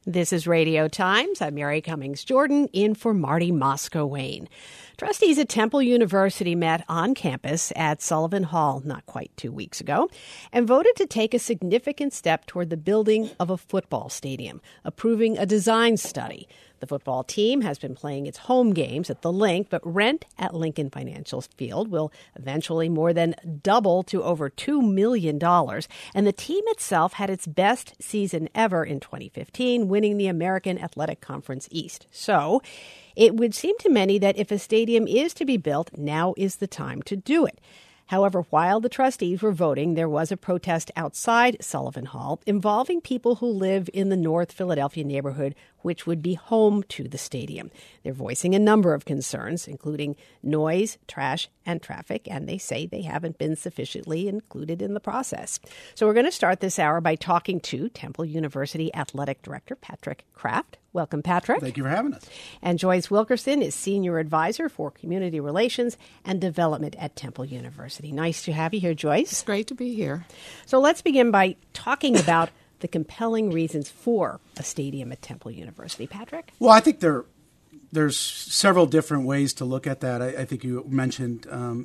This is Radio Times. I'm Mary Cummings Jordan, in for Marty Moscow-Wayne. Trustees at Temple University met on campus at Sullivan Hall not quite 2 weeks ago and voted to take a significant step toward the building of a football stadium, approving a design study. The football team has been playing its home games at the Link, but rent at Lincoln Financial Field will eventually more than double to over $2 million. And the team itself had its best season ever in 2015, winning the American Athletic Conference East. So it would seem to many that if a stadium is to be built, now is the time to do it. However, while the trustees were voting, there was a protest outside Sullivan Hall involving people who live in the North Philadelphia neighborhood, which would be home to the stadium. They're voicing a number of concerns, including noise, trash, and traffic, and they say they haven't been sufficiently included in the process. So we're going to start this hour by talking to Temple University Athletic Director Patrick Kraft. Welcome, Patrick. Thank you for having us. And Joyce Wilkerson is Senior Advisor for Community Relations and Development at Temple University. Nice to have you here, Joyce. It's great to be here. So let's begin by talking about the compelling reasons for a stadium at Temple University. Patrick? Well, I think there's several different ways to look at that. I think you mentioned,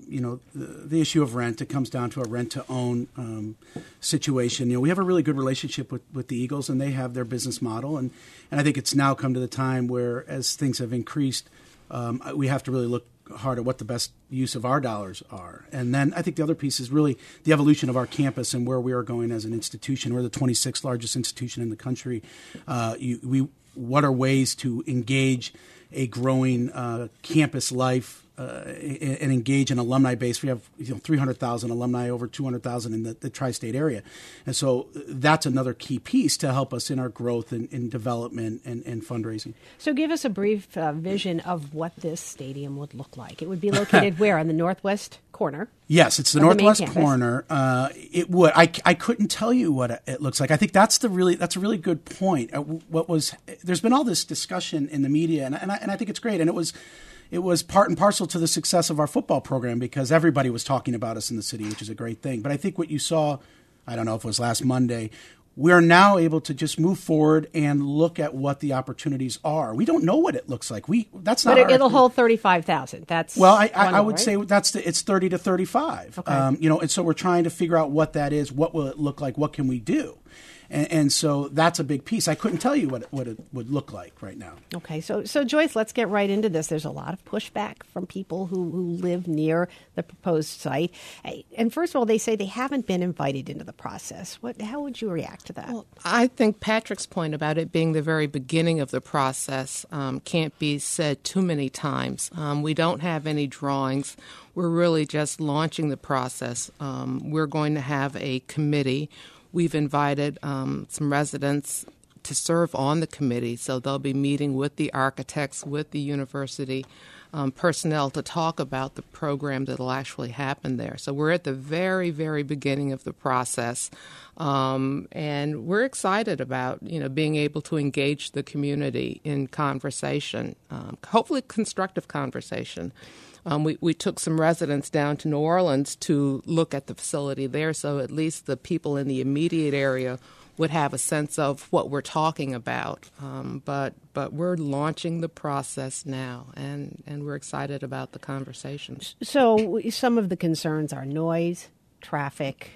the issue of rent. It comes down to a rent-to-own situation. We have a really good relationship with the Eagles, and they have their business model. And I think it's now come to the time where, as things have increased, we have to really look hard at what the best use of our dollars are. And then I think the other piece is really the evolution of our campus and where we are going as an institution. We're the 26th largest institution in the country. What are ways to engage a growing campus life and engage an alumni base? We have 300,000 alumni, over 200,000 in the tri-state area. And so that's another key piece to help us in our growth and in development and fundraising. So give us a brief vision of what this stadium would look like. It would be located where? On the northwest corner? Yes, it's the northwest corner. It would. I couldn't tell you what it looks like. I think that's a really good point. There's been all this discussion in the media, and I think it's great. And it was part and parcel to the success of our football program because everybody was talking about us in the city, which is a great thing. But I think what you saw, I don't know if it was last Monday, we're now able to just move forward and look at what the opportunities are. We don't know what it looks like. That's not. But it'll hold 35,000. That's I would say it's 30 to 35. Okay. And so we're trying to figure out what that is. What will it look like? What can we do? And so that's a big piece. I couldn't tell you what it would look like right now. Okay, so Joyce, let's get right into this. There's a lot of pushback from people who live near the proposed site. And first of all, they say they haven't been invited into the process. How would you react to that? Well, I think Patrick's point about it being the very beginning of the process can't be said too many times. We don't have any drawings. We're really just launching the process. We're going to have a committee. We've invited some residents to serve on the committee, so they'll be meeting with the architects, with the university personnel to talk about the program that will actually happen there. So we're at the very, very beginning of the process, and we're excited about being able to engage the community in conversation, hopefully constructive conversation. We took some residents down to New Orleans to look at the facility there, so at least the people in the immediate area would have a sense of what we're talking about. But we're launching the process now, and we're excited about the conversations. So some of the concerns are noise, traffic,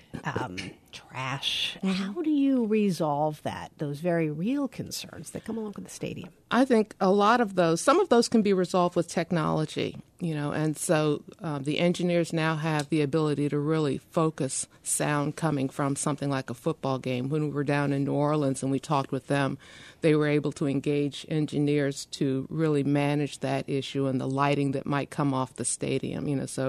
trash. How do you resolve those very real concerns that come along with the stadium? I think some of those can be resolved with technology, and so the engineers now have the ability to really focus sound coming from something like a football game. When we were down in New Orleans and we talked with them, they were able to engage engineers to really manage that issue and the lighting that might come off the stadium,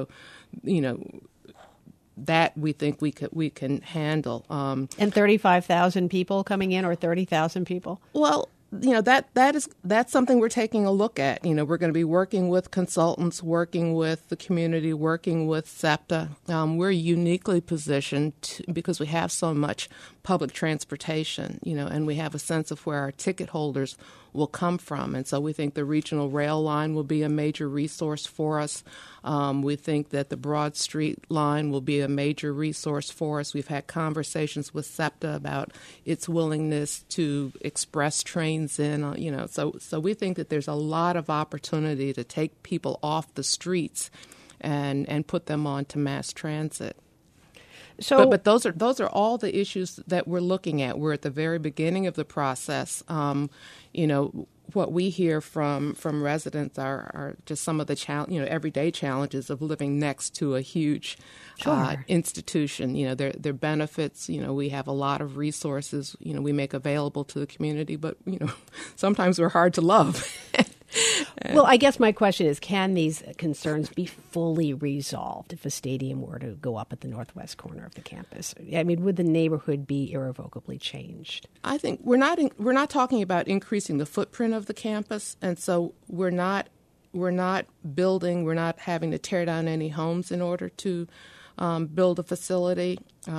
that we think we can handle. And 35,000 people coming in, or 30,000 people? Well, that's something we're taking a look at. We're going to be working with consultants, working with the community, working with SEPTA. We're uniquely positioned because we have so much public transportation, and we have a sense of where our ticket holders will come from. And so we think the regional rail line will be a major resource for us. We think that the Broad Street line will be a major resource for us. We've had conversations with SEPTA about its willingness to express train lanes in, so we think that there's a lot of opportunity to take people off the streets and put them onto mass transit. So, but those are all the issues that we're looking at. We're at the very beginning of the process. What we hear from residents are just some of the everyday challenges of living next to a huge institution. Their benefits. We have a lot of resources. We make available to the community, but sometimes we're hard to love. Well, I guess my question is, can these concerns be fully resolved if a stadium were to go up at the northwest corner of the campus? I mean, would the neighborhood be irrevocably changed? I think we're not talking about increasing the footprint of the campus, and so we're not building. We're not having to tear down any homes in order to build a facility.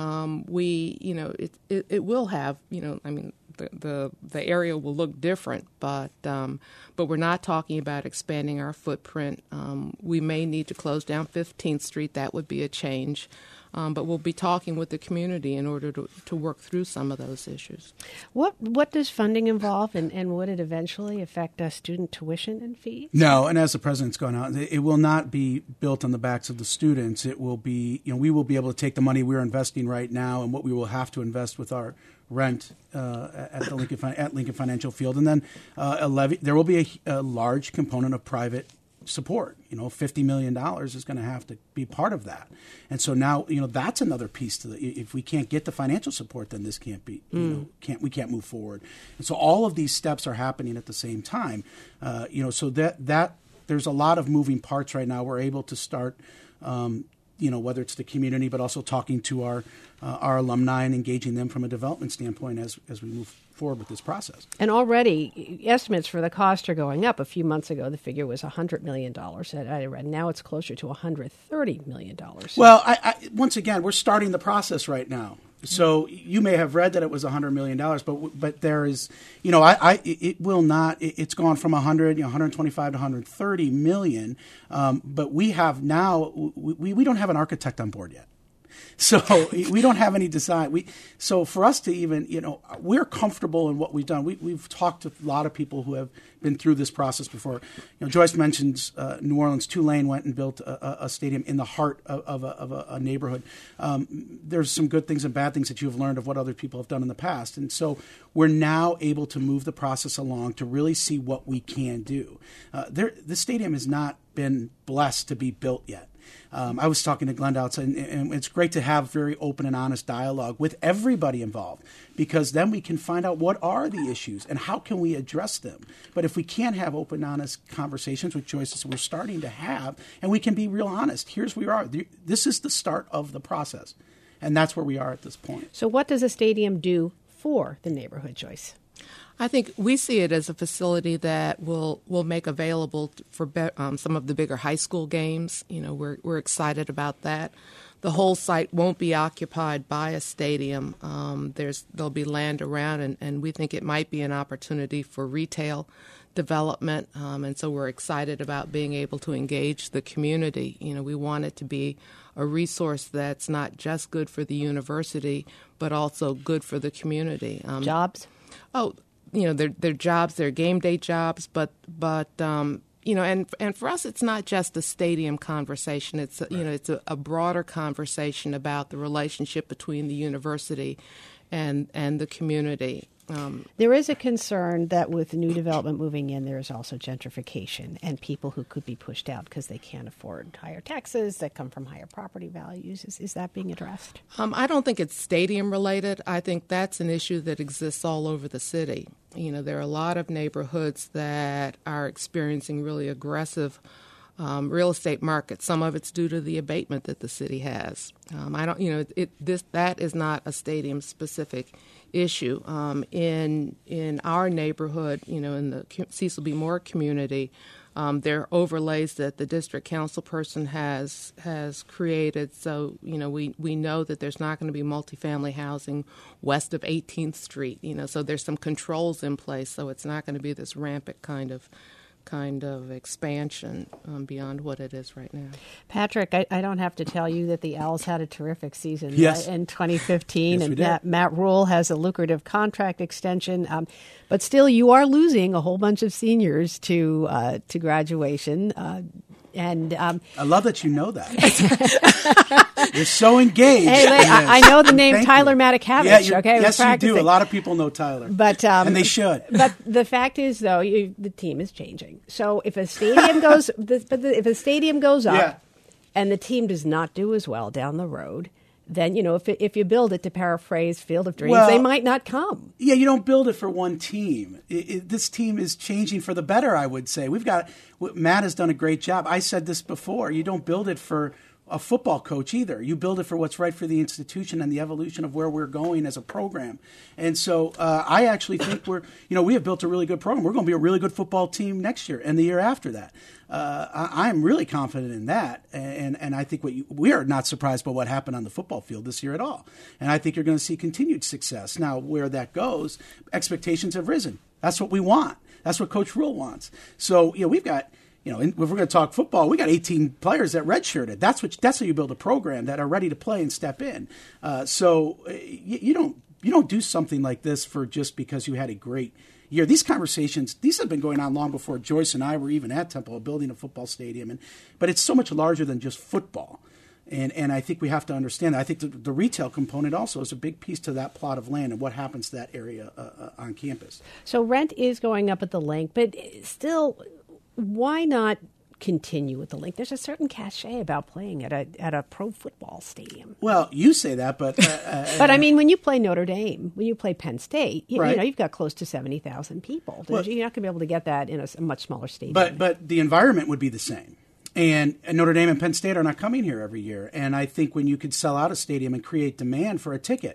It will have, the area will look different, but we're not talking about expanding our footprint. We may need to close down 15th Street. That would be a change. But we'll be talking with the community in order to work through some of those issues. What does funding involve, and would it eventually affect student tuition and fees? No, and as the president's gone out, it will not be built on the backs of the students. It will be, we will be able to take the money we're investing right now and what we will have to invest with our rent at Lincoln Financial Field, and then there will be a large component of private support. $50 million is going to have to be part of that. And so now, that's another piece to if we can't get the financial support, then this can't be, we can't move forward. And so all of these steps are happening at the same time. So that there's a lot of moving parts right now. We're able to start, whether it's the community, but also talking to our alumni and engaging them from a development standpoint as we move forward with this process. And already estimates for the cost are going up. A few months ago, the figure was $100 million that I read. Now it's closer to $130 million. Well, I once again, we're starting the process right now. So you may have read that it was $100 million, but there is, it will not. It's gone from 125 to 130 million. But we have now. We don't have an architect on board yet. So we don't have any design. So for us to even, we're comfortable in what we've done. We've talked to a lot of people who have been through this process before. Joyce mentions New Orleans. Tulane went and built a stadium in the heart of a neighborhood. There's some good things and bad things that you have learned of what other people have done in the past. And so we're now able to move the process along to really see what we can do. The stadium has not been blessed to be built yet. I was talking to Glenda outside, and it's great to have very open and honest dialogue with everybody involved, because then we can find out what are the issues and how can we address them. But if we can't have open, honest conversations with Joyce, we're starting to have, and we can be real honest. Here's where we are. This is the start of the process, and that's where we are at this point. So what does a stadium do for the neighborhood, Joyce? I think we see it as a facility that will make available for some of the bigger high school games. We're excited about that. The whole site won't be occupied by a stadium. There'll be land around, and we think it might be an opportunity for retail development. And so we're excited about being able to engage the community. We want it to be a resource that's not just good for the university, but also good for the community. Jobs? They're jobs, they're game day jobs, but and for us, it's not just a stadium conversation. It's it's a broader conversation about the relationship between the university and the community. There is a concern that with new development moving in, there is also gentrification and people who could be pushed out because they can't afford higher taxes that come from higher property values. Is that being addressed? I don't think it's stadium related. I think that's an issue that exists all over the city. There are a lot of neighborhoods that are experiencing really aggressive real estate market. Some of it's due to the abatement that the city has. That is not a stadium specific issue. In our neighborhood, in the Cecil B. Moore community, there are overlays that the district council person has created. So, we know that there's not going to be multifamily housing west of 18th Street. So there's some controls in place. So it's not going to be this rampant kind of kind of expansion beyond what it is right now. Patrick, I don't have to tell you that the Owls had a terrific season in 2015, Yes, and we did. Matt Rule has a lucrative contract extension. But still, you are losing a whole bunch of seniors to graduation. And I love that you know that. You're so engaged. Hey, in this. I know the name Thank Tyler you. Matakavich. Yeah, okay, yes, you do. practicing. A lot of people know Tyler, and they should. But the fact is, though, the team is changing. So if a stadium goes, if a stadium goes up, Yeah. and the team does not do as well down the road, then if you build it, to paraphrase Field of Dreams, they might not come. Yeah, you don't build it for one team. This team is changing for the better, I would say. Matt has done a great job. I said this before. You don't build it for a football coach either. You build it for what's right for the institution and the evolution of where we're going as a program. And so I actually think we have built a really good program. We're going to be a really good football team next year and the year after that. I'm really confident in that. And I think we are not surprised by what happened on the football field this year at all. And I think you're going to see continued success. Now, where that goes, expectations have risen. That's what we want. That's what Coach Rule wants. So, we've got, if we're going to talk football, we got 18 players that redshirted. That's how you build a program that are ready to play and step in. So you don't do something like this for just because you had a great year. These conversations, these have been going on long before Joyce and I were even at Temple, building a football stadium. But it's so much larger than just football. And I think we have to understand that. I think the retail component also is a big piece to that plot of land and what happens to that area on campus. So rent is going up at the Link, but still, why not continue with the Link? There's a certain cachet about playing at a pro football stadium. Well, you say that, but but I mean, when you play Notre Dame, when you play Penn State, right. You've got close to 70,000 people. You're not going to be able to get that in a much smaller stadium. But the environment would be the same. And Notre Dame and Penn State are not coming here every year. And I think when you could sell out a stadium and create demand for a ticket,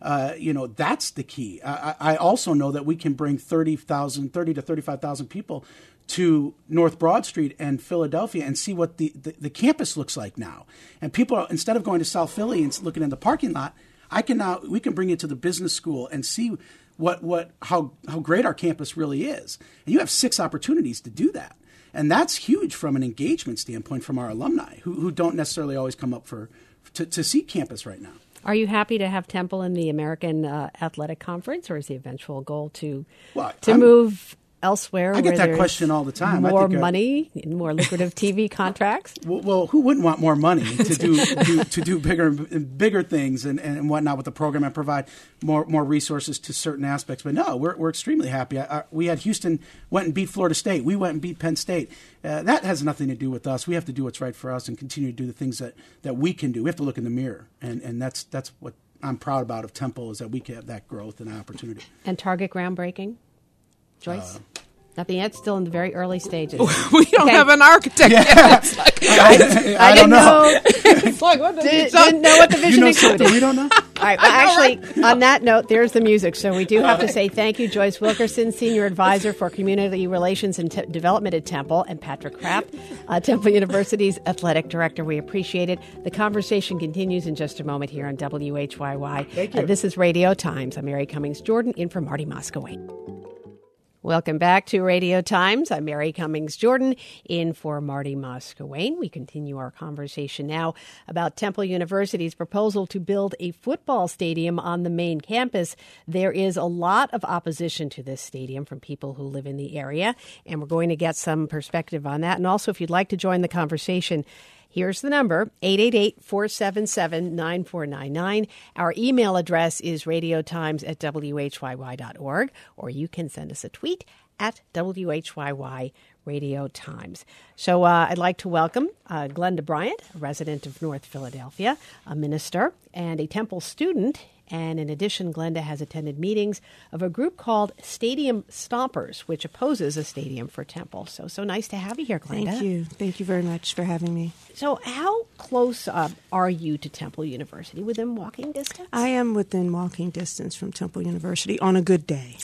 that's the key. I also know that we can bring 30 to 35,000 people to North Broad Street and Philadelphia and see what the campus looks like now. And people, instead of going to South Philly and looking in the parking lot, we can bring you to the business school and see how great our campus really is. And you have 6 opportunities to do that. And that's huge from an engagement standpoint from our alumni who don't necessarily always come up to see campus right now. Are you happy to have Temple in the American Athletic Conference, or is the eventual goal to move elsewhere? I get that question all the time. More money, more lucrative TV contracts. Well, who wouldn't want more money to do bigger things and whatnot with the program and provide more resources to certain aspects? But no, we're extremely happy. We had Houston went and beat Florida State. We went and beat Penn State. That has nothing to do with us. We have to do what's right for us and continue to do the things that we can do. We have to look in the mirror, and that's what I'm proud about of Temple, is that we can have that growth and opportunity. And Target groundbreaking? Joyce? Nothing yet. Still in the very early stages. We don't have an architect yet. It's like, I don't know. It's like, what didn't know what the vision included. We don't know. All right. Well, actually, on that note, there's the music. So we do have to say thank you, Joyce Wilkerson, Senior Advisor for Community Relations and Development at Temple, and Patrick Krapp, Temple University's Athletic Director. We appreciate it. The conversation continues in just a moment here on WHYY. Thank you. This is Radio Times. I'm Mary Cummings Jordan, in for Marty Moscowain. Welcome back to Radio Times. I'm Mary Cummings Jordan, in for Marty Moscowain. We continue our conversation now about Temple University's proposal to build a football stadium on the main campus. There is a lot of opposition to this stadium from people who live in the area, and we're going to get some perspective on that. And also, if you'd like to join the conversation, here's the number, 888-477-9499. Our email address is radiotimes@whyy.org, or you can send us a tweet at WHYY Radio Times. So I'd like to welcome Glenda Bryant, a resident of North Philadelphia, a minister, and a Temple student. And in addition, Glenda has attended meetings of a group called Stadium Stompers, which opposes a stadium for Temple. So nice to have you here, Glenda. Thank you. Thank you very much for having me. So how close are you to Temple University? Within walking distance? I am within walking distance from Temple University on a good day.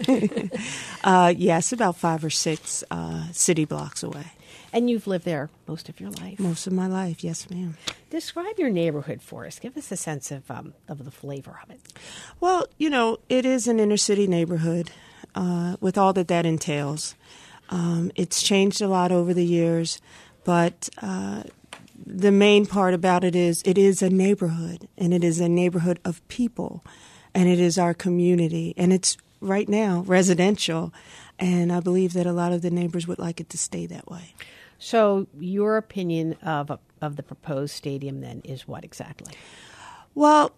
Yes, about 5 or 6 city blocks away. And you've lived there most of your life? Most of my life, yes, ma'am. Describe your neighborhood for us. Give us a sense of the flavor of it. Well, it is an inner city neighborhood with all that entails. It's changed a lot over the years, but the main part about it is a neighborhood, and it is a neighborhood of people, and it is our community, and it's right now residential, and I believe that a lot of the neighbors would like it to stay that way. So your opinion of the proposed stadium then is what exactly? Well,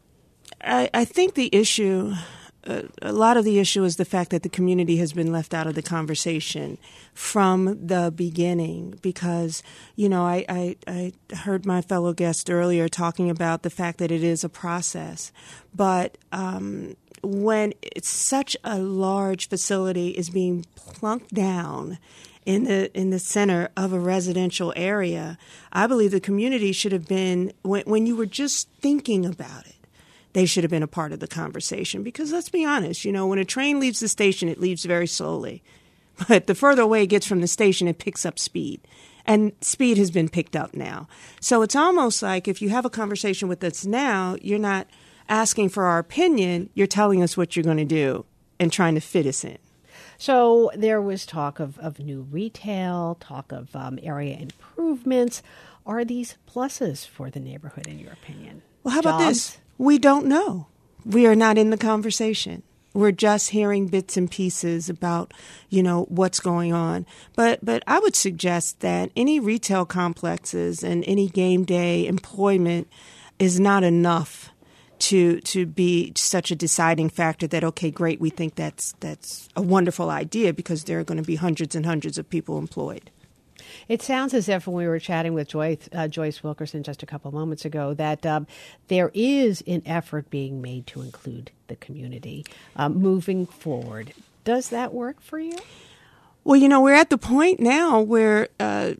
I think the issue, a lot of the issue is the fact that the community has been left out of the conversation from the beginning because, I heard my fellow guest earlier talking about the fact that it is a process. But when it's such a large facility is being plunked down in the center of a residential area, I believe the community should have been, when you were just thinking about it, they should have been a part of the conversation. Because let's be honest, when a train leaves the station, it leaves very slowly. But the further away it gets from the station, it picks up speed. And speed has been picked up now. So it's almost like if you have a conversation with us now, you're not asking for our opinion, you're telling us what you're going to do and trying to fit us in. So there was talk of new retail, talk of area improvements. Are these pluses for the neighborhood, in your opinion? Well, how about this? We don't know. We are not in the conversation. We're just hearing bits and pieces about, what's going on. But I would suggest that any retail complexes and any game day employment is not enough to be such a deciding factor that, okay, great, we think that's a wonderful idea because there are going to be hundreds and hundreds of people employed. It sounds as if when we were chatting with Joyce Wilkerson just a couple moments ago that there is an effort being made to include the community moving forward. Does that work for you? Well, we're at the point now where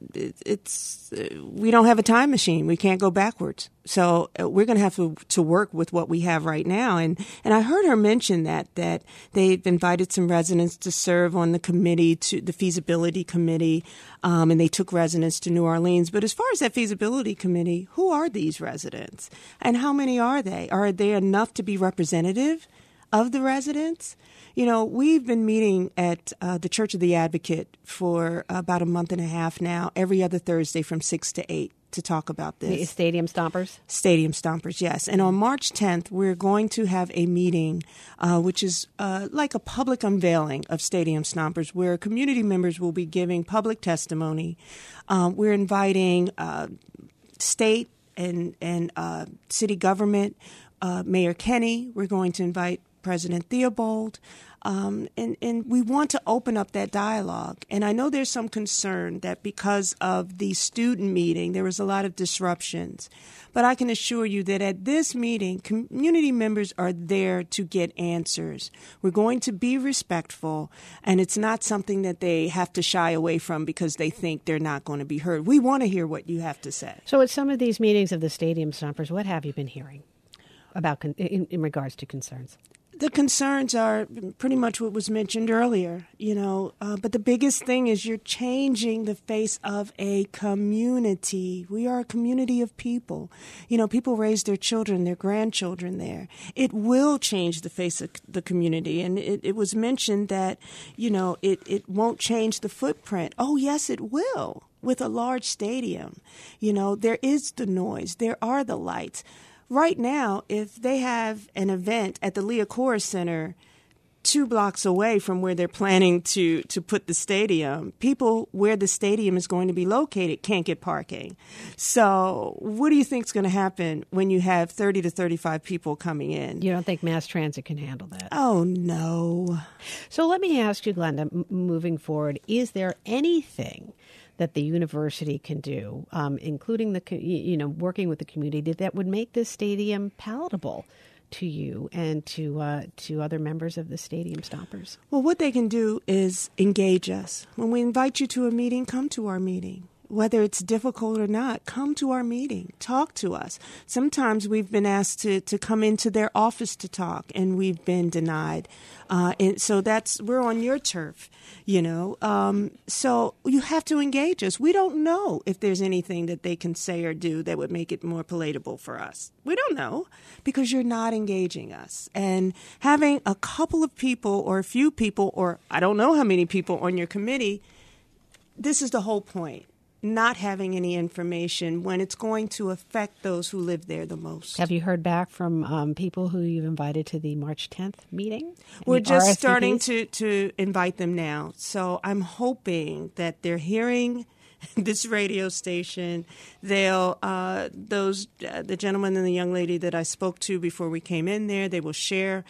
we don't have a time machine. We can't go backwards. So we're going to have to work with what we have right now. And I heard her mention that they've invited some residents to serve on the committee, to the feasibility committee, and they took residents to New Orleans. But as far as that feasibility committee, who are these residents? And how many are they? Are they enough to be representative of the residents? We've been meeting at the Church of the Advocate for about a month and a half now, every other Thursday from 6 to 8 to talk about this. Stadium Stompers? Stadium Stompers, yes. And on March 10th, we're going to have a meeting, which is like a public unveiling of Stadium Stompers, where community members will be giving public testimony. We're inviting state and city government, Mayor Kenny. We're going to invite President Theobald. And we want to open up that dialogue. And I know there's some concern that because of the student meeting, there was a lot of disruptions. But I can assure you that at this meeting, community members are there to get answers. We're going to be respectful, and it's not something that they have to shy away from because they think they're not going to be heard. We want to hear what you have to say. So at some of these meetings of the Stadium Stompers, what have you been hearing about in regards to concerns? The concerns are pretty much what was mentioned earlier, but the biggest thing is you're changing the face of a community. We are a community of people. People raise their children, their grandchildren there. It will change the face of the community. And it was mentioned that, it won't change the footprint. Oh, yes, it will. With a large stadium, there is the noise. There are the lights. Right now, if they have an event at the Liacouras Center 2 blocks away from where they're planning to put the stadium, people where the stadium is going to be located can't get parking. So what do you think is going to happen when you have 30 to 35 people coming in? You don't think mass transit can handle that? Oh, no. So let me ask you, Glenda, moving forward, is there anything that the university can do, including working with the community, that would make this stadium palatable to you and to other members of the Stadium Stompers? Well, what they can do is engage us. When we invite you to a meeting, come to our meeting. Whether it's difficult or not, come to our meeting. Talk to us. Sometimes we've been asked to come into their office to talk, and we've been denied. And so we're on your turf, So you have to engage us. We don't know if there's anything that they can say or do that would make it more palatable for us. We don't know because you're not engaging us. And having a couple of people or a few people or I don't know how many people on your committee this is the whole point. Not having any information when it's going to affect those who live there the most. Have you heard back from people who you've invited to the March 10th meeting? We're just starting to invite them now. So I'm hoping that they're hearing this radio station. They'll the gentleman and the young lady that I spoke to before we came in there, they will share,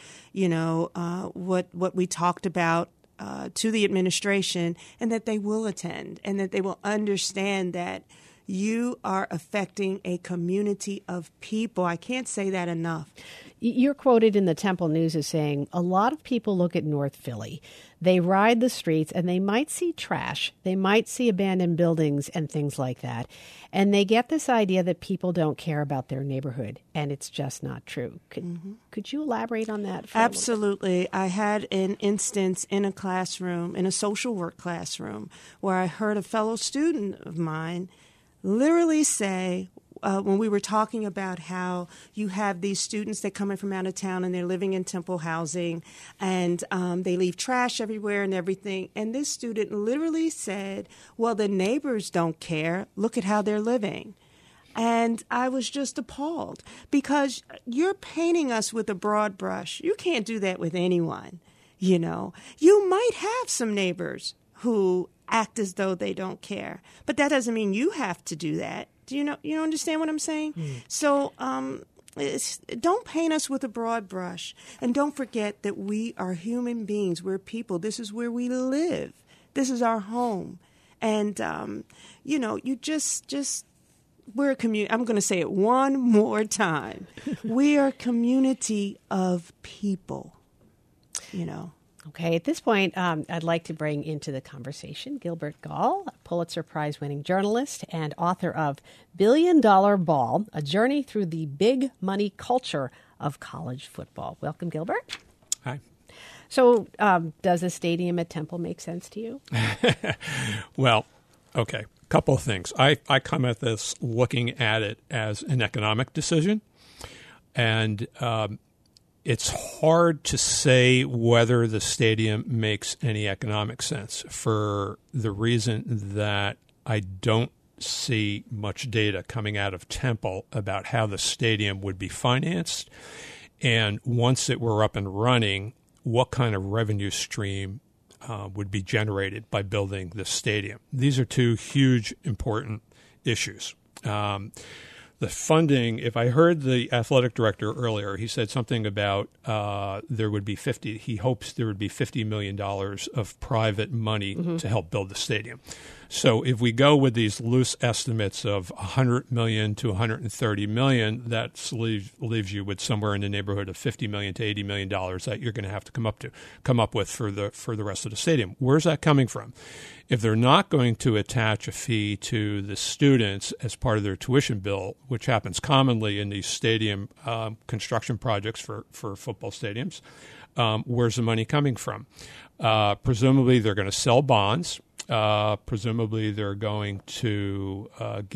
what we talked about to the administration, and that they will attend, and that they will understand that you are affecting a community of people. I can't say that enough. You're quoted in the Temple News as saying, a lot of people look at North Philly. They ride the streets and they might see trash. They might see abandoned buildings and things like that. And they get this idea that people don't care about their neighborhood. And it's just not true. Could you elaborate on that? Absolutely. I had an instance in a classroom, in a social work classroom, where I heard a fellow student of mine literally say, when we were talking about how you have these students that come in from out of town and they're living in Temple housing, and they leave trash everywhere and everything. And this student literally said, well, the neighbors don't care. Look at how they're living. And I was just appalled, because you're painting us with a broad brush. You can't do that with anyone. You might have some neighbors who act as though they don't care, but that doesn't mean you have to do that. Do you understand what I'm saying? So don't paint us with a broad brush, and don't forget that we are human beings. We're people. This is where we live. This is our home, and you just we're a community. I'm going to say it one more time. We are a community of people. Okay, at this point, I'd like to bring into the conversation Gilbert Gall, a Pulitzer Prize-winning journalist and author of $1 Billion Ball, A Journey Through the Big Money Culture of College Football. Welcome, Gilbert. Hi. So does a stadium at Temple make sense to you? Well, okay, a couple of things. I come at this looking at it as an economic decision, and it's hard to say whether the stadium makes any economic sense, for the reason that I don't see much data coming out of Temple about how the stadium would be financed, and once it were up and running, what kind of revenue stream would be generated by building the stadium. These are two huge, important issues. The funding, if I heard the athletic director earlier, he said something about he hopes there would be $50 million of private money to help build the stadium. So if we go with these loose estimates of $100 million to $130 million, that leaves you with somewhere in the neighborhood of $50 million to $80 million that you're going to have to come up with for the rest of the stadium. Where's that coming from? If they're not going to attach a fee to the students as part of their tuition bill, which happens commonly in these stadium construction projects for football stadiums, where's the money coming from? Presumably they're going to sell bonds. Presumably they're going to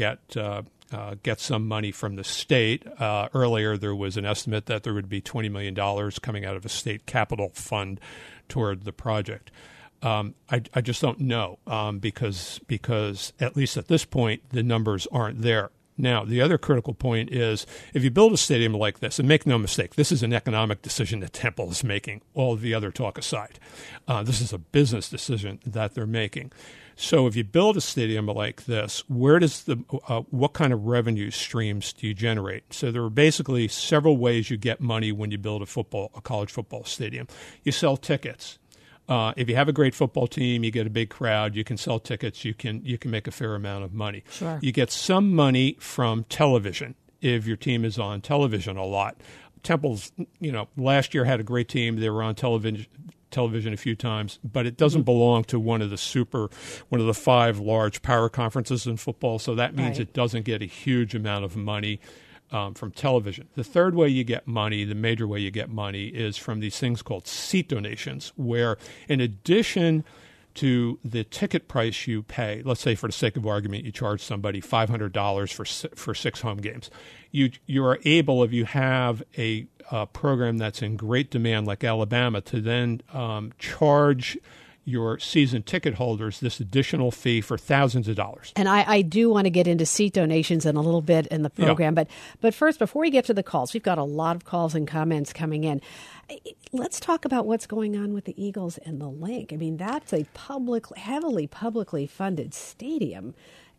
get some money from the state. Earlier there was an estimate that there would be $20 million coming out of a state capital fund toward the project. I just don't know because at least at this point the numbers aren't there. Now, the other critical point is if you build a stadium like this, and make no mistake, this is an economic decision that Temple is making, all of the other talk aside. This is a business decision that they're making. So if you build a stadium like this, where does what kind of revenue streams do you generate? So there are basically several ways you get money when you build a college football stadium. You sell tickets. If you have a great football team, you get a big crowd, you can sell tickets, you can make a fair amount of money. Sure. You get some money from television if your team is on television a lot. Temple's, last year had a great team. They were on television a few times, but it doesn't belong to one of the 5 large power conferences in football, so that means It doesn't get a huge amount of money from television. The third way you get money, the major way you get money, is from these things called seat donations, where in addition to the ticket price you pay, let's say for the sake of argument, you charge somebody $500 for 6 home games. You are able, if you have a program that's in great demand like Alabama, to then charge your season ticket holders this additional fee for thousands of dollars. And I do want to get into seat donations in a little bit in the program. Yeah. But first, before we get to the calls, we've got a lot of calls and comments coming in. Let's talk about what's going on with the Eagles and the Link. I mean, that's a heavily publicly funded stadium.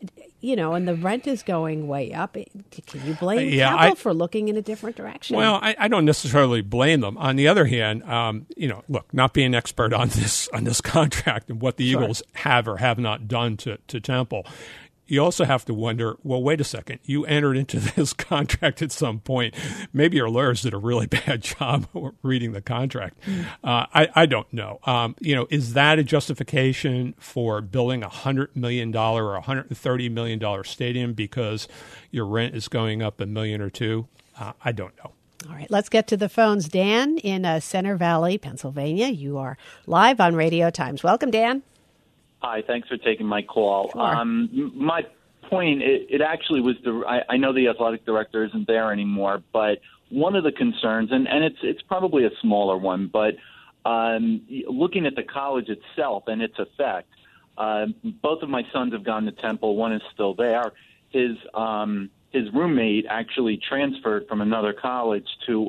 And the rent is going way up. Can you blame Temple for looking in a different direction? Well, I don't necessarily blame them. On the other hand, look, not being an expert on this contract and what the Eagles have or have not done to Temple, you also have to wonder, well, wait a second. You entered into this contract at some point. Maybe your lawyers did a really bad job reading the contract. I don't know. Is that a justification for building a $100 million or $130 million stadium because your rent is going up $1 million or $2 million? I don't know. All right, let's get to the phones. Dan in Center Valley, Pennsylvania. You are live on Radio Times. Welcome, Dan. Hi, thanks for taking my call. Sure. My point, it actually was I know the athletic director isn't there anymore, but one of the concerns, and it's probably a smaller one, but looking at the college itself and its effect, both of my sons have gone to Temple. One is still there. His roommate actually transferred from another college to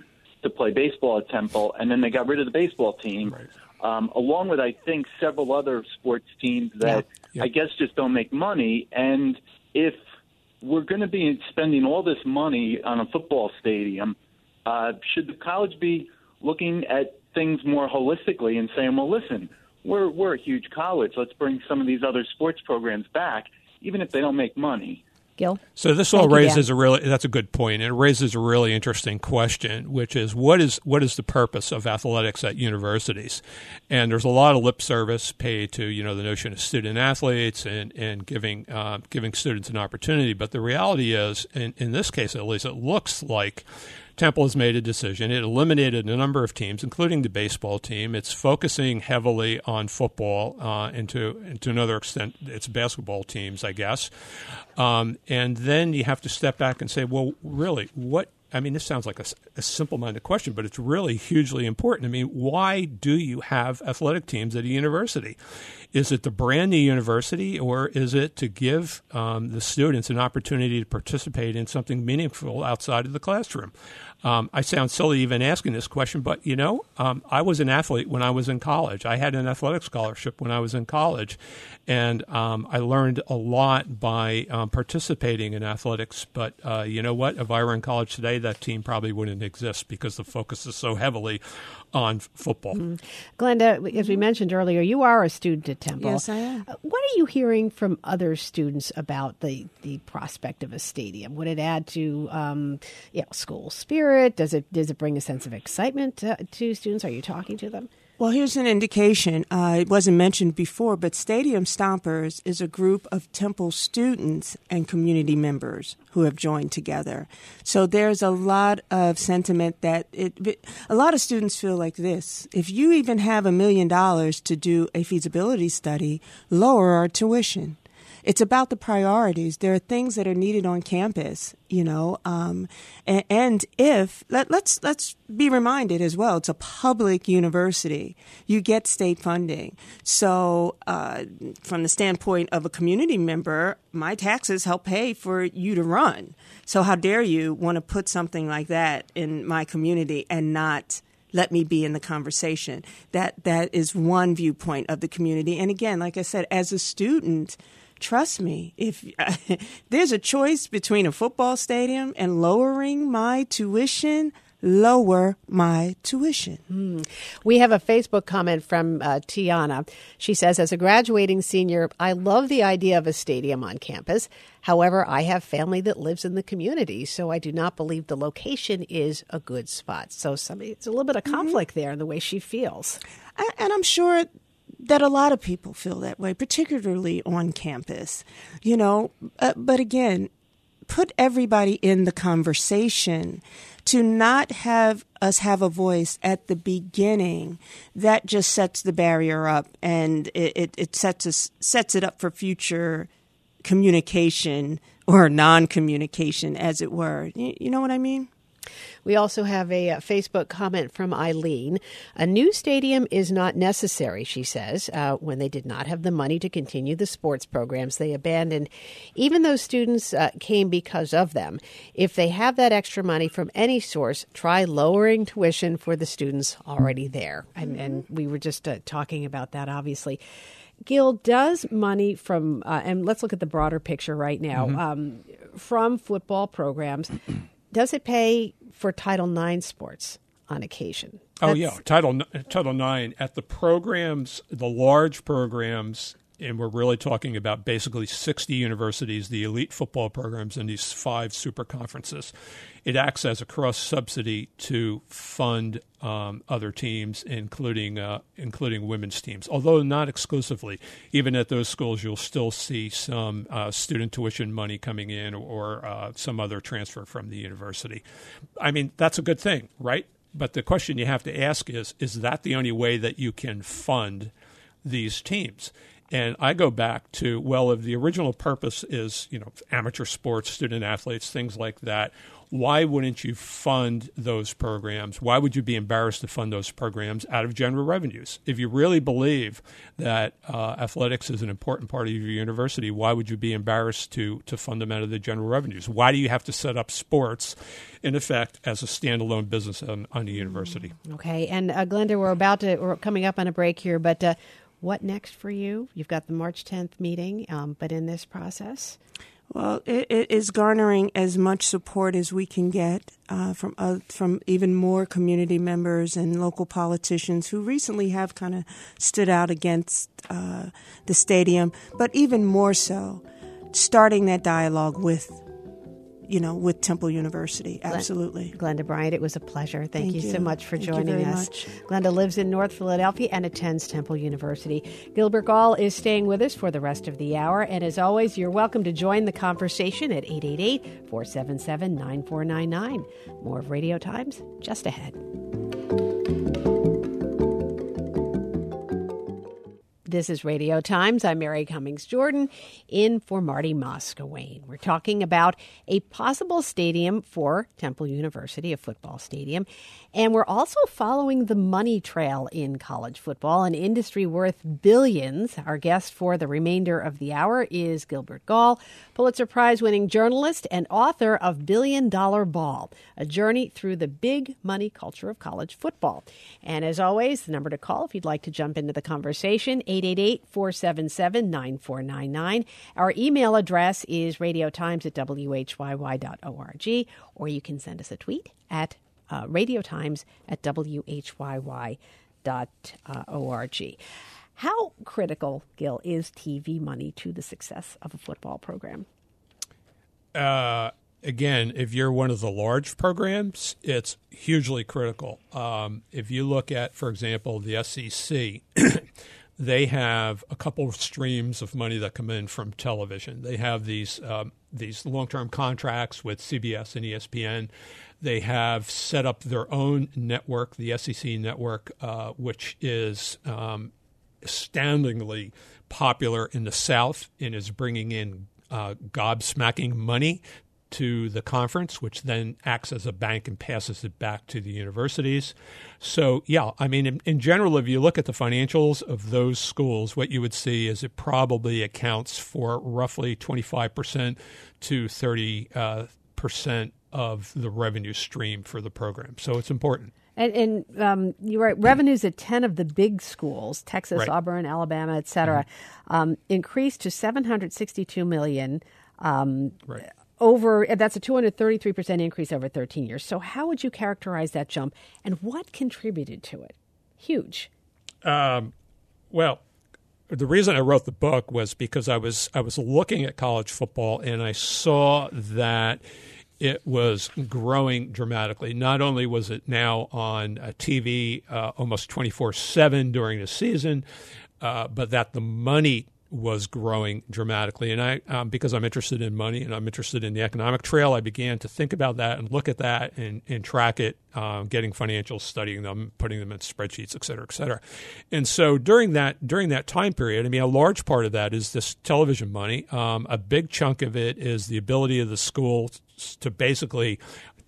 play baseball at Temple, and then they got rid of the baseball team. Right. Along with, I think, several other sports teams that I guess just don't make money. And if we're going to be spending all this money on a football stadium, should the college be looking at things more holistically and saying, well, listen, we're a huge college. Let's bring some of these other sports programs back, even if they don't make money. Gil? So this all raises that's a good point. It raises a really interesting question, which is what is the purpose of athletics at universities? And there's a lot of lip service paid to, the notion of student athletes and giving students an opportunity. But the reality is, in this case at least, it looks like Temple has made a decision. It eliminated a number of teams, including the baseball team. It's focusing heavily on football, and to another extent, it's basketball teams, I guess. And then you have to step back and say, well, really, what? I mean, this sounds like a simple-minded question, but it's really hugely important. I mean, why do you have athletic teams at a university? Is it to brand the university, or is it to give the students an opportunity to participate in something meaningful outside of the classroom? I sound silly even asking this question, but, I was an athlete when I was in college. I had an athletic scholarship when I was in college, and I learned a lot by participating in athletics. But you know what? If I were in college today, that team probably wouldn't exist because the focus is so heavily on football. Mm-hmm. Glenda, as we mentioned earlier, you are a student at Temple. Yes, I am. What are you hearing from other students about the prospect of a stadium? Would it add to school spirit? Does it bring a sense of excitement to students? Are you talking to them? Well, here's an indication. It wasn't mentioned before, but Stadium Stompers is a group of Temple students and community members who have joined together. So there's a lot of sentiment that a lot of students feel like this. If you even have $1 million to do a feasibility study, lower our tuition. It's about the priorities. There are things that are needed on campus, and if let's be reminded as well, it's a public university. You get state funding. So from the standpoint of a community member, my taxes help pay for you to run. So how dare you want to put something like that in my community and not let me be in the conversation? That is one viewpoint of the community. And again, like I said, as a student, trust me, if there's a choice between a football stadium and lowering my tuition, lower my tuition. We have a Facebook comment from Tiana. She says, as a graduating senior, I love the idea of a stadium on campus. However, I have family that lives in the community, so I do not believe the location is a good spot. So it's a little bit of conflict there in the way she feels. And I'm sure that a lot of people feel that way, particularly on campus, but again, put everybody in the conversation. To not have us have a voice at the beginning, that just sets the barrier up, and it sets it up for future communication or non-communication, as it were. You know what I mean? We also have a Facebook comment from Eileen. A new stadium is not necessary, she says, when they did not have the money to continue the sports programs they abandoned, even though students came because of them. If they have that extra money from any source, try lowering tuition for the students already there. And we were just talking about that, obviously. Gil, does money from, and let's look at the broader picture right now, from football programs, does it pay for Title IX sports on occasion? Title IX at the programs, the large programs, and we're really talking about basically 60 universities, the elite football programs, and these 5 super conferences. It acts as a cross-subsidy to fund other teams, including women's teams, although not exclusively. Even at those schools, you'll still see some student tuition money coming in or some other transfer from the university. I mean, that's a good thing, right? But the question you have to ask is that the only way that you can fund these teams? And I go back to, well, if the original purpose is, amateur sports, student athletes, things like that, why wouldn't you fund those programs? Why would you be embarrassed to fund those programs out of general revenues? If you really believe that athletics is an important part of your university, why would you be embarrassed to fund them out of the general revenues? Why do you have to set up sports, in effect, as a standalone business on the university? Okay. And Glenda, we're coming up on a break here, but what next for you? You've got the March 10th meeting, but in this process? Well, it is garnering as much support as we can get from even more community members and local politicians who recently have kind of stood out against the stadium, but even more so, starting that dialogue with Temple University. Absolutely. Glenda Bryant, it was a pleasure. Thank you so much for joining us. Much. Glenda lives in North Philadelphia and attends Temple University. Gilbert Gall is staying with us for the rest of the hour. And as always, you're welcome to join the conversation at 888-477-9499. More of Radio Times just ahead. This is Radio Times. I'm Mary Cummings Jordan, in for Marty Moskowayne. We're talking about a possible stadium for Temple University, a football stadium. And we're also following the money trail in college football, an industry worth billions. Our guest for the remainder of the hour is Gilbert Gall, Pulitzer Prize-winning journalist and author of Billion Dollar Ball, a journey through the big money culture of college football. And as always, the number to call if you'd like to jump into the conversation, 888-477-9499. Our email address is radiotimes@whyy.org, or you can send us a tweet at radiotimes@whyy.org. How critical, Gil, is TV money to the success of a football program? Again, if you're one of the large programs, it's hugely critical. If you look at, for example, the SEC, they have a couple of streams of money that come in from television. They have these long-term contracts with CBS and ESPN. They have set up their own network, the SEC network, which is astoundingly popular in the South and is bringing in gobsmacking money to the conference, which then acts as a bank and passes it back to the universities. So, yeah, I mean, in general, if you look at the financials of those schools, what you would see is it probably accounts for roughly 25% to 30% of the revenue stream for the program. So it's important. And you're right, revenues at 10 of the big schools, Texas, right. Auburn, Alabama, et cetera, increased to $762 million. Right. That's a 233% increase over 13 years. So how would you characterize that jump, and what contributed to it? Huge. Well, the reason I wrote the book was because I was looking at college football and I saw that it was growing dramatically. Not only was it now on TV almost 24/7 during the season, but that the money was growing dramatically. And I, because I'm interested in money and I'm interested in the economic trail, I began to think about that and look at that and track it, getting financials, studying them, putting them in spreadsheets, et cetera, et cetera. And so during that time period, I mean, a large part of that is this television money. A big chunk of it is the ability of the school to basically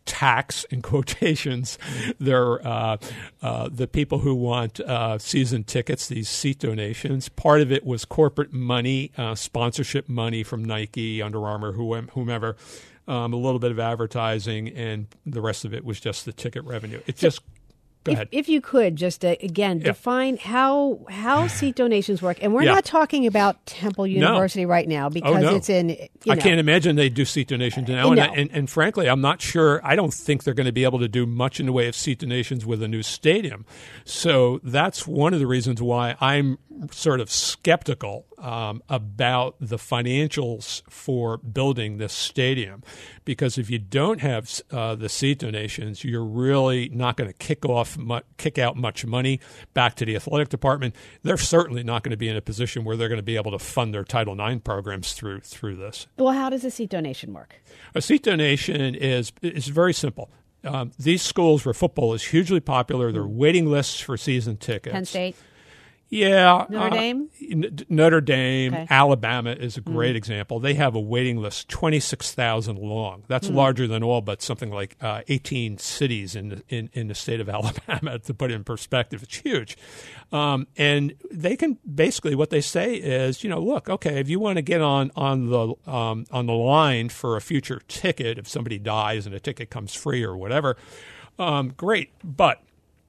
tax in quotations the people who want season tickets, these seat donations. Part of it was corporate money, sponsorship money from Nike, Under Armour, whomever, a little bit of advertising, and the rest of it was just the ticket revenue. It just Go ahead. If you could just again define how seat donations work, and we're not talking about Temple University right now because it's in. I can't imagine they do seat donations now, and frankly, I'm not sure. I don't think they're going to be able to do much in the way of seat donations with a new stadium. So that's one of the reasons why I'm sort of skeptical about the financials for building this stadium, because if you don't have the seat donations, you're really not going to kick out much money back to the athletic department. They're certainly not going to be in a position where they're going to be able to fund their Title IX programs through this. Well, how does a seat donation work? A seat donation is very simple. These schools where football is hugely popular, they're waiting lists for season tickets. Penn State? Yeah. Notre Dame? Notre Dame, okay. Alabama is a great example. They have a waiting list 26,000 long. That's larger than all but something like 18 cities in the state of Alabama, to put it in perspective. It's huge. And they can basically, what they say is, look, okay, if you want to get on the line for a future ticket, if somebody dies and a ticket comes free or whatever, great. But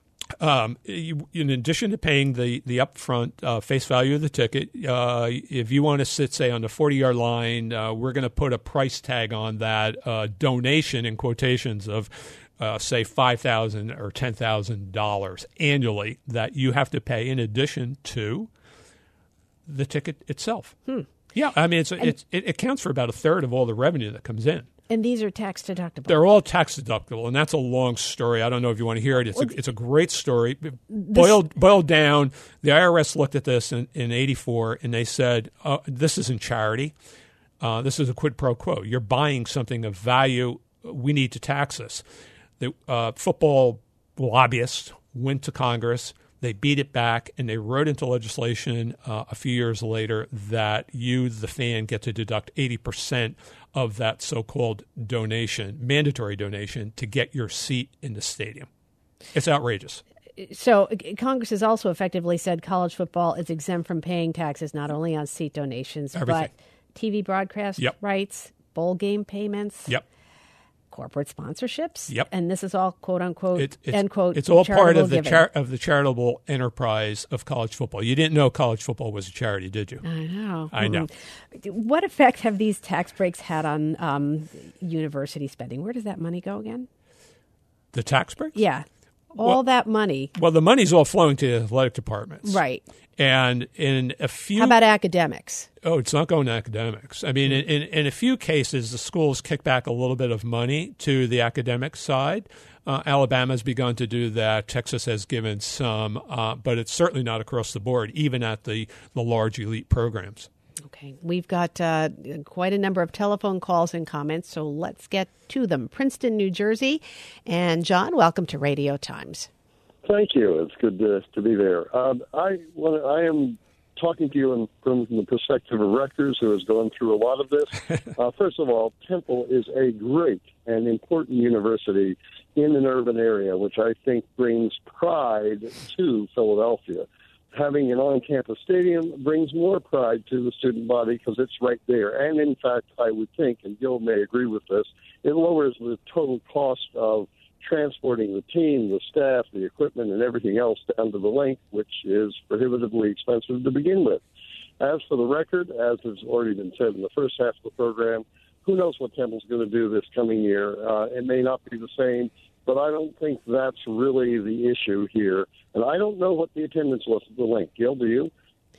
in addition to paying the upfront face value of the ticket, if you want to sit, say, on the 40-yard line, we're going to put a price tag on that donation, in quotations, of, say, $5,000 or $10,000 annually that you have to pay in addition to the ticket itself. Yeah, I mean, it accounts for about a third of all the revenue that comes in. And these are tax deductible. They're all tax deductible, and that's a long story. I don't know if you want to hear it. It's a great story. Boiled down, the IRS looked at this in 1984, and they said, this isn't charity. This is a quid pro quo. You're buying something of value. We need to tax this. The football lobbyists went to Congress. They beat it back, and they wrote into legislation a few years later that you, the fan, get to deduct 80% of that so-called donation, mandatory donation, to get your seat in the stadium. It's outrageous. So Congress has also effectively said college football is exempt from paying taxes, not only on seat donations, everything. But TV broadcast rights, bowl game payments. Yep. Corporate sponsorships, yep, and this is all "quote unquote" end quote. It's all part of the charitable enterprise of college football. You didn't know college football was a charity, did you? I know. What effect have these tax breaks had on university spending? Where does that money go again? The tax breaks? Yeah, all that money. Well, the money's all flowing to the athletic departments, right? And in a few... How about academics? Oh, it's not going to academics. I mean, in a few cases, the schools kick back a little bit of money to the academic side. Alabama's begun to do that. Texas has given some, but it's certainly not across the board, even at the large elite programs. Okay. We've got quite a number of telephone calls and comments, so let's get to them. Princeton, New Jersey. And John, welcome to Radio Times. Thank you. It's good to be there. I am talking to you from the perspective of Rutgers, who has gone through a lot of this. First of all, Temple is a great and important university in an urban area, which I think brings pride to Philadelphia. Having an on-campus stadium brings more pride to the student body because it's right there. And, in fact, I would think, and Gil may agree with this, it lowers the total cost of transporting the team, the staff, the equipment, and everything else down to the link, which is prohibitively expensive to begin with. As for the record, as has already been said in the first half of the program, who knows what Temple's going to do this coming year. It may not be the same, but I don't think that's really the issue here. And I don't know what the attendance was at the link. Gil, do you?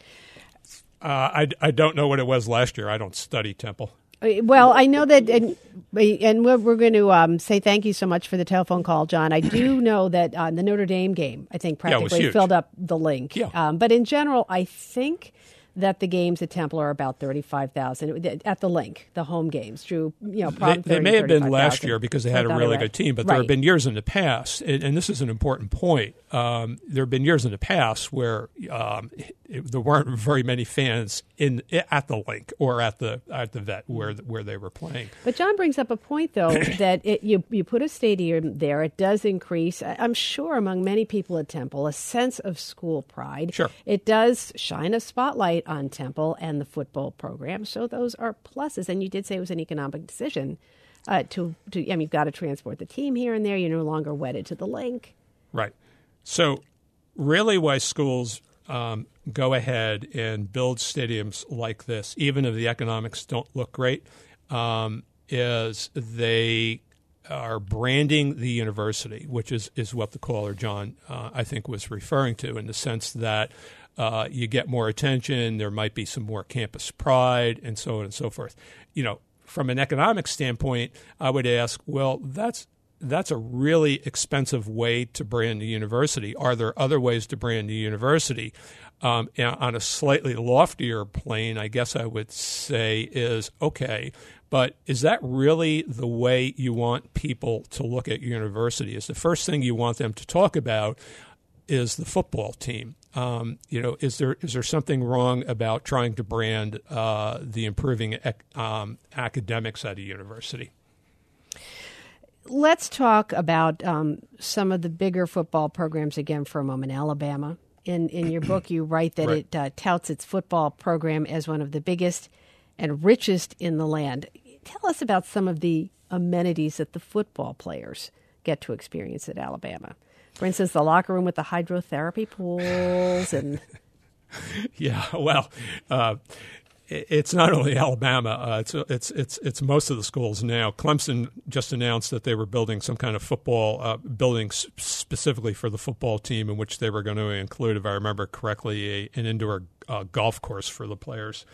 I don't know what it was last year. I don't study Temple. Well, I know that, and we're going to say thank you so much for the telephone call, John. I do know that the Notre Dame game, I think, practically filled up the link. Yeah. But in general, I think that the games at Temple are about 35,000 at the Link, the home games. Drew, they may have been last year because they had a really good team, but there have been years in the past, and this is an important point. There have been years in the past where there weren't very many fans at the Link or at the Vet where they were playing. But John brings up a point, though, that you put a stadium there, it does increase, I'm sure, among many people at Temple, a sense of school pride. Sure. It does shine a spotlight on Temple and the football program, so those are pluses. And you did say it was an economic decision you've got to transport the team here and there. You're no longer wedded to the Link. Right. So really why schools go ahead and build stadiums like this, even if the economics don't look great, is they are branding the university, which is what the caller, John, I think was referring to, in the sense that you get more attention, there might be some more campus pride, and so on and so forth. From an economic standpoint, I would ask, well, that's a really expensive way to brand the university. Are there other ways to brand the university? On a slightly loftier plane, I guess I would say is, okay, but is that really the way you want people to look at your university? Is the first thing you want them to talk about is the football team? Is there something wrong about trying to brand the improving academics at a university? Let's talk about some of the bigger football programs again for a moment. Alabama. In your book, you write that right. It touts its football program as one of the biggest and richest in the land. Tell us about some of the amenities that the football players get to experience at Alabama. For instance, the locker room with the hydrotherapy pools and. Yeah, well, it's not only Alabama. It's most of the schools now. Clemson just announced that they were building some kind of football building specifically for the football team, in which they were going to include, if I remember correctly, an indoor golf course for the players.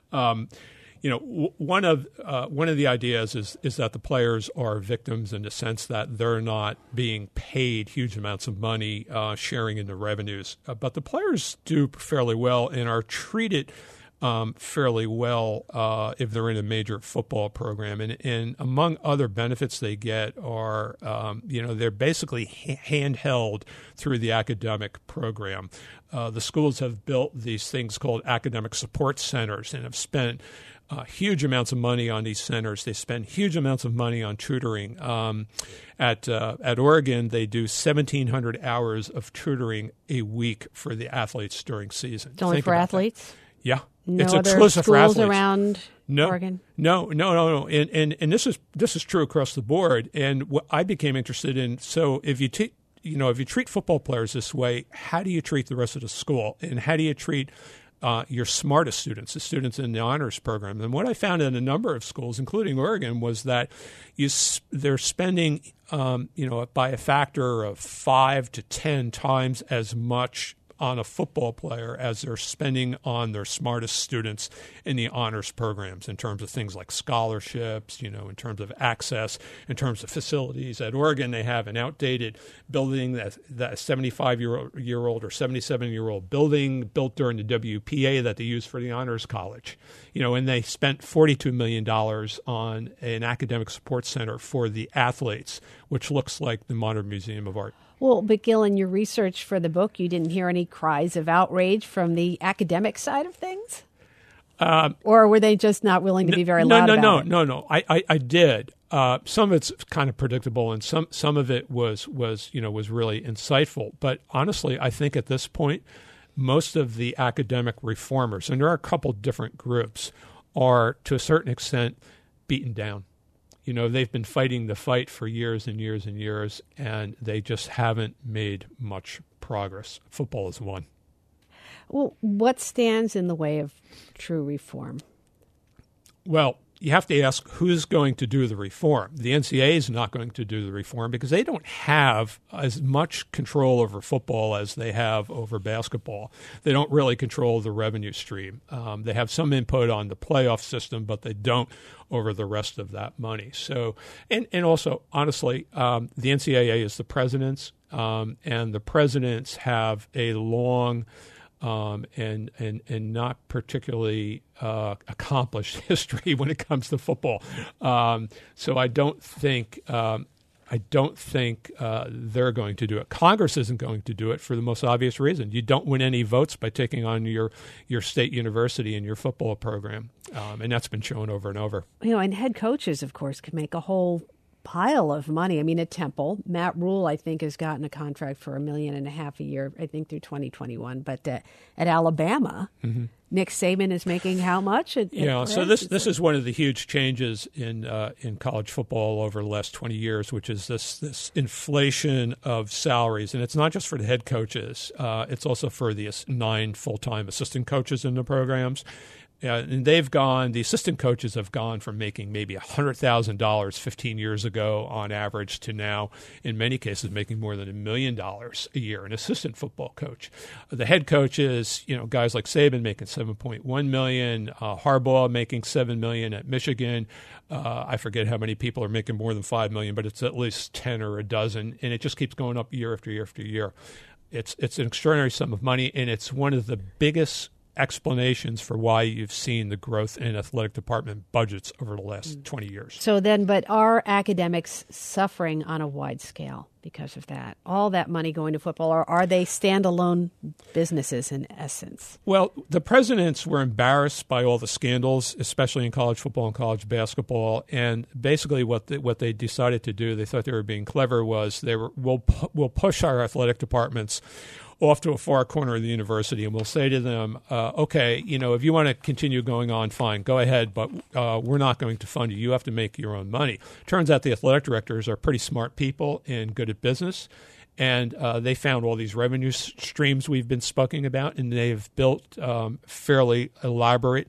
One of the ideas is that the players are victims in the sense that they're not being paid huge amounts of money sharing in the revenues. But the players do fairly well and are treated fairly well if they're in a major football program. And among other benefits they get are, they're basically handheld through the academic program. The schools have built these things called academic support centers and have spent huge amounts of money on these centers. They spend huge amounts of money on tutoring. At Oregon, they do 1,700 hours of tutoring a week for the athletes during season. It's only for athletes? That. Yeah. No it's other exclusive for schools athletes. Around Oregon? No. And this is true across the board. And what I became interested in, so if you treat football players this way, how do you treat the rest of the school? And how do you treat your smartest students, the students in the honors program? And what I found in a number of schools, including Oregon, was that they're spending, by a factor of 5 to 10 times as much on a football player as they're spending on their smartest students in the honors programs in terms of things like scholarships, in terms of access, in terms of facilities. At Oregon, they have an outdated building, that 75-year-old or 77-year-old building built during the WPA that they use for the honors college. And they spent $42 million on an academic support center for the athletes, which looks like the Modern Museum of Art. Well, but Gil, in your research for the book, you didn't hear any cries of outrage from the academic side of things? Or were they just not willing to be very loud about it? No. I did. Some of it's kind of predictable, and some of it was really insightful. But honestly, I think at this point, most of the academic reformers, and there are a couple different groups, are to a certain extent beaten down. They've been fighting the fight for years and years and years, and they just haven't made much progress. Football is one. Well, what stands in the way of true reform? Well, you have to ask who's going to do the reform. The NCAA is not going to do the reform because they don't have as much control over football as they have over basketball. They don't really control the revenue stream. They have some input on the playoff system, but they don't over the rest of that money. So, and also, honestly, the NCAA is the president's, and the presidents have a long and not particularly accomplished history when it comes to football. So I don't think they're going to do it. Congress isn't going to do it for the most obvious reason. You don't win any votes by taking on your state university and your football program, and that's been shown over and over. And head coaches, of course, can make a whole pile of money. I mean, at Temple, Matt Rule, I think, has gotten a contract for $1.5 million a year, I think, through 2021. But at Alabama, Nick Saban is making how much? So this is one of the huge changes in college football over the last 20 years, which is this inflation of salaries. And it's not just for the head coaches. It's also for the 9 full-time assistant coaches in the programs. And the assistant coaches have gone from making maybe $100,000 15 years ago on average to now, in many cases, making more than $1 million a year, an assistant football coach. The head coaches, guys like Saban making $7.1 million, Harbaugh making $7 million at Michigan. I forget how many people are making more than $5 million, but it's at least 10 or a dozen, and it just keeps going up year after year after year. It's an extraordinary sum of money, and it's one of the biggest explanations for why you've seen the growth in athletic department budgets over the last 20 years. So then, but are academics suffering on a wide scale because of that? All that money going to football, or are they standalone businesses in essence? Well, the presidents were embarrassed by all the scandals, especially in college football and college basketball. And basically what they decided to do, they thought they were being clever, was we'll push our athletic departments off to a far corner of the university, and we'll say to them, okay, if you want to continue going on, fine, go ahead, but we're not going to fund you. You have to make your own money. Turns out the athletic directors are pretty smart people and good at business, and they found all these revenue streams we've been speaking about, and they've built fairly elaborate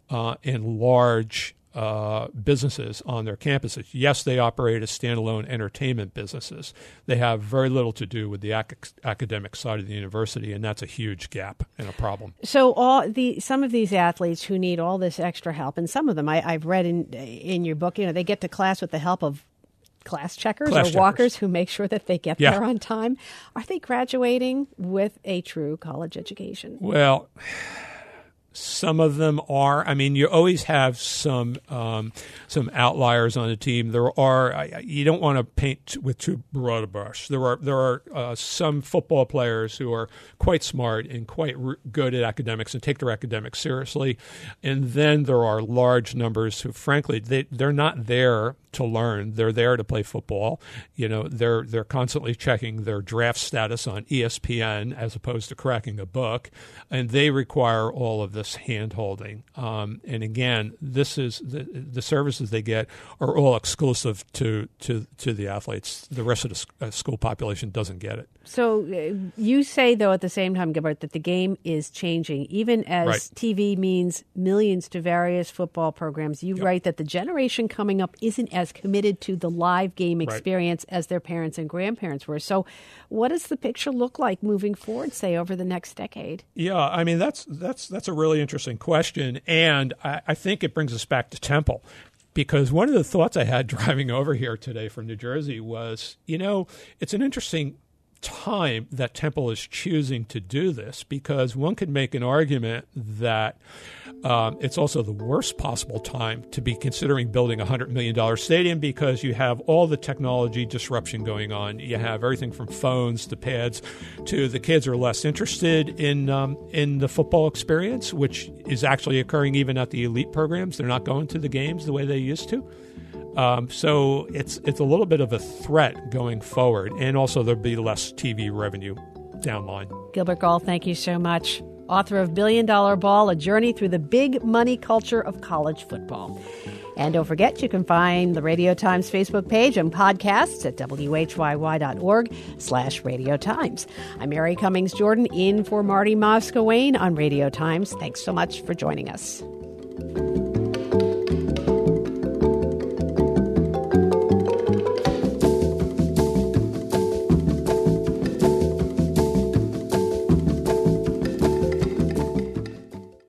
and large businesses on their campuses. Yes, they operate as standalone entertainment businesses. They have very little to do with the academic side of the university, and that's a huge gap and a problem. So some of these athletes who need all this extra help, and some of them I've read in your book, they get to class with the help of class checkers walkers who make sure that they get there on time. Are they graduating with a true college education? Well, some of them are. I mean, you always have some outliers on the team. You don't want to paint with too broad a brush. There are some football players who are quite smart and quite good at academics and take their academics seriously, and then there are large numbers who, frankly, they're not there to learn. They're there to play football. They're constantly checking their draft status on ESPN as opposed to cracking a book, and they require all of this hand-holding. And again, this is the services they get are all exclusive to the athletes. The rest of the school population doesn't get it. So you say, though, at the same time, Gilbert, that the game is changing. Even as TV means millions to various football programs, you write that the generation coming up isn't as committed to the live game experience as their parents and grandparents were. So what does the picture look like moving forward, say, over the next decade? Yeah, I mean, that's a really interesting question, and I think it brings us back to Temple. Because one of the thoughts I had driving over here today from New Jersey was, it's an interesting time that Temple is choosing to do this, because one could make an argument that it's also the worst possible time to be considering building a $100 million stadium, because you have all the technology disruption going on. You have everything from phones to pads to the kids are less interested in the football experience, which is actually occurring even at the elite programs. They're not going to the games the way they used to. So it's a little bit of a threat going forward, and also there'll be less TV revenue down line. Gilbert Gall, thank you so much. Author of $1 Billion Ball, A Journey Through the Big Money Culture of College Football. And don't forget, you can find the Radio Times Facebook page and podcasts at whyy.org/Radio Times. I'm Mary Cummings Jordan, in for Marty Moscowain on Radio Times. Thanks so much for joining us.